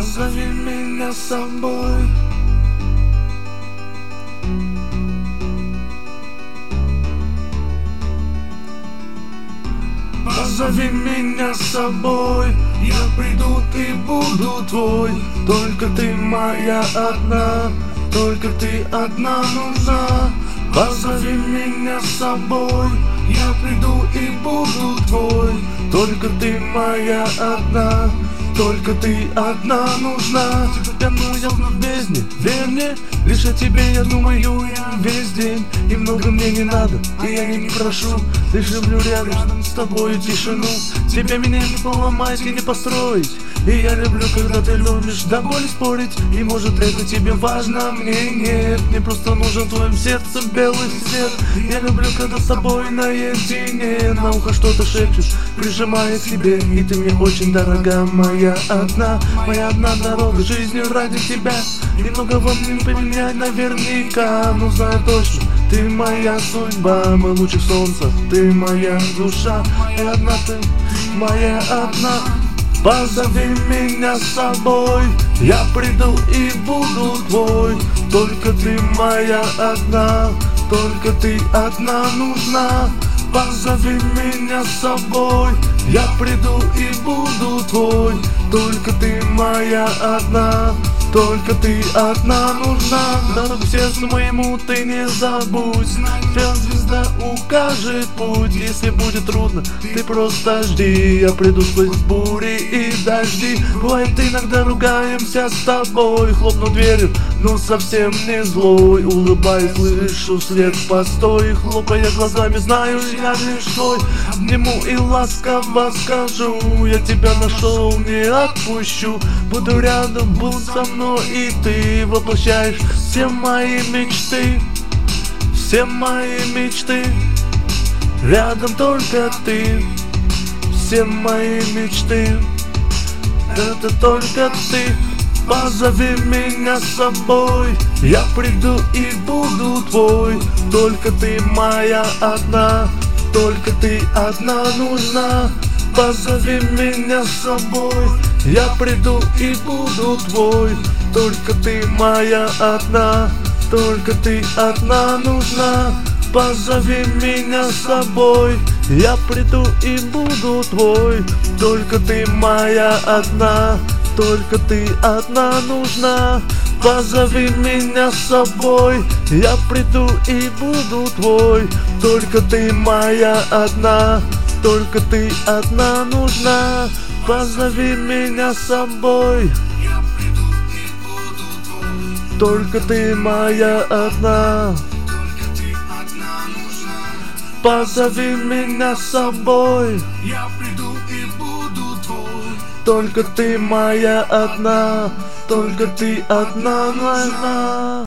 Позови меня с собой. Позови меня с собой, я приду и буду твой. Только ты моя одна, только ты одна нужна. Позови меня с собой, я приду и буду твой. Только ты моя одна, только ты одна нужна. Тебя я в бездне, верь мне, лишь о тебе я думаю весь день. И много мне не надо, и я не прошу, лишь люблю рядом с тобой тишину. Тебе меня не поломать и не построить, и я люблю, когда ты любишь до боли спорить. И может это тебе важно, мне нет. Мне просто нужен в твоем сердце белый свет. Я люблю, когда с тобой наедине, на ухо что-то шепчешь, прижимая к себе. И ты мне очень дорога, моя одна дорога жизнью ради тебя. И много вам не поменять наверняка, но знаю точно, ты моя судьба, мой лучик солнца, ты моя душа. Моя одна, ты моя одна. Позови меня с собой, я приду и буду твой. Только ты моя одна, только ты одна нужна. Позови меня с собой, я приду и буду твой. Только ты моя одна, только ты одна нужна. Дорогу сердцу моему ты не забудь, звезда укажет путь. Если будет трудно, ты просто жди, я приду сквозь бури и дожди. Бывает, иногда ругаемся с тобой, хлопну дверью, но совсем не злой. Улыбаюсь, слышу след постой, хлопая глазами, знаю, я лишь твой. Обниму и ласково скажу, я тебя нашел, не отпущу. Буду рядом, будь со мной, и ты воплощаешь все мои мечты, все мои мечты. Рядом только ты, все мои мечты. Это только ты. Позови меня с собой, я приду и буду твой. Только ты моя одна, только ты одна нужна. Позови меня с собой, я приду и буду твой. Только ты моя одна, только ты одна нужна. Позови меня с собой, я приду и буду твой. Только ты моя одна, только ты одна нужна. Позови меня с собой, я приду и буду твой. Только ты моя одна, только ты одна нужна. Позови меня с собой, я приду и буду твой. Только ты моя одна, только ты одна нужна. Позови меня с собой, я приду и буду твой. Только ты моя одна, только ты одна нужна.